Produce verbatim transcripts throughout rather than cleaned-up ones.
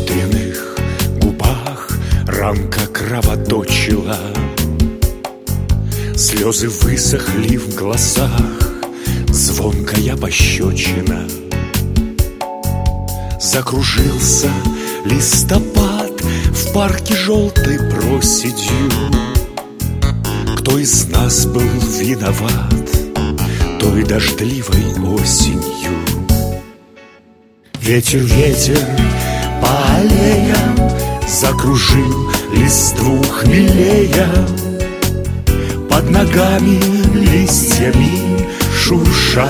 ветреных губах ранка кровоточила, слезы высохли в глазах, звонкая пощечина. Закружился листопад в парке желтой проседью. Кто из нас был виноват той дождливой осенью? Ветер, ветер по аллеям закружил листву хмелея. Под ногами листьями шурша.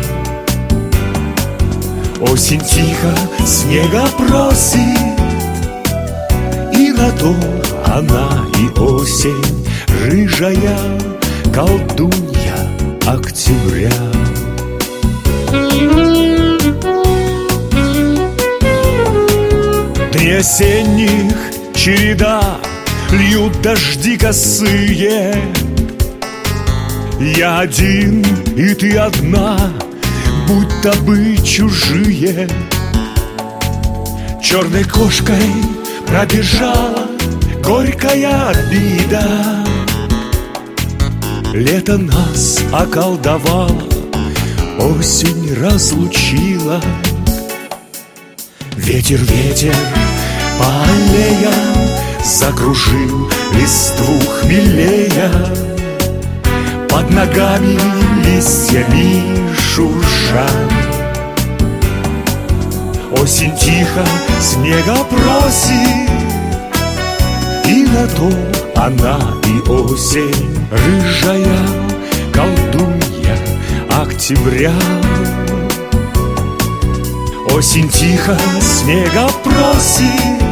Осень тихо снега просит, и на то она и осень, рыжая колдунья октября. Дни осенних череда, льют дожди косые. Я один, и ты одна, будто бы чужие. Черной кошкой пробежала горькая обида. Лето нас околдовало, осень разлучила. Ветер, ветер по аллеям закружил листву хмелея. Под ногами листьями шурша. Осень тихо снега просит, и на то она и осень, рыжая колдунья октября. Осень тихо снега просит,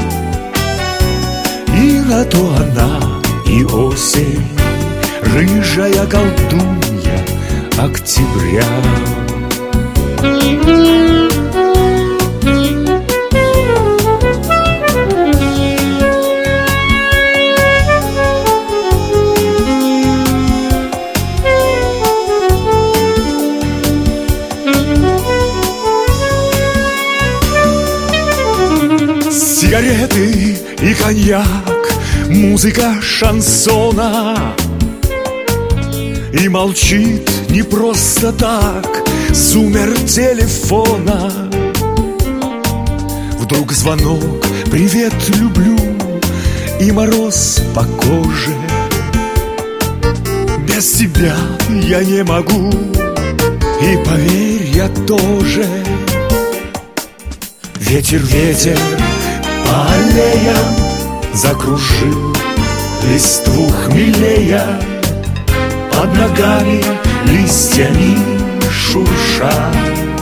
и на то она и осень, рыжая колдунья октября. Сигареты и коньяк, музыка шансона. И молчит не просто так сумер телефона. Вдруг звонок: привет, люблю, и мороз по коже. Без тебя я не могу, и поверь, я тоже. Ветер, ветер по аллеям закружил листву хмелея. Под ногами листьями шурша.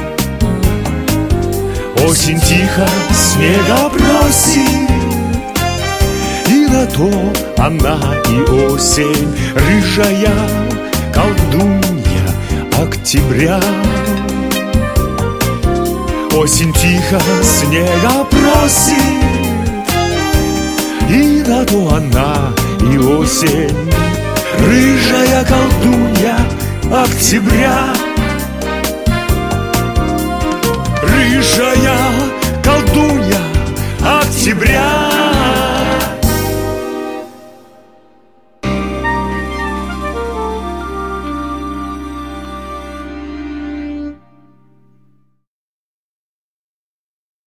Осень тихо снега просит, и на то она и осень, рыжая колдунья октября. Осень тихо снега просит, и на то она и осень, рыжая колдунья октября. Рыжая колдунья октября.